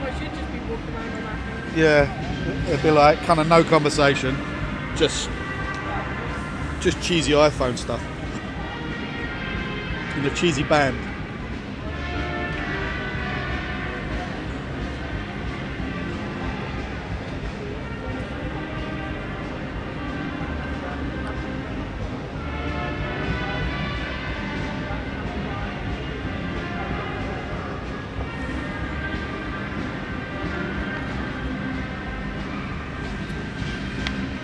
I should just be walking around on that. Yeah, it'd be like kind of no conversation, just cheesy iPhone stuff. And a cheesy band.